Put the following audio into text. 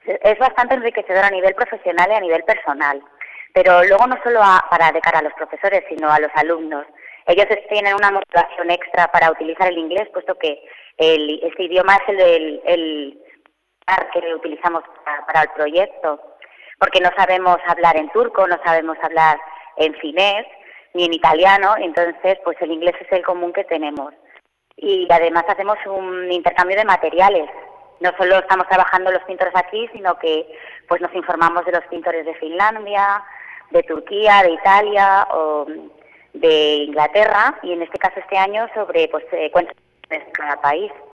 Es bastante enriquecedor a nivel profesional y a nivel personal, pero luego no solo para de cara a los profesores, sino a los alumnos. Ellos tienen una motivación extra para utilizar el inglés, puesto que este idioma es el que utilizamos para el proyecto, porque no sabemos hablar en turco, no sabemos hablar en finés, ni en italiano, entonces pues el inglés es el común que tenemos. Y además hacemos un intercambio de materiales. No solo estamos trabajando los pintores aquí, sino que pues nos informamos de los pintores de Finlandia, de Turquía, de Italia o de Inglaterra, y en este caso este año sobre pues cuentos de cada país.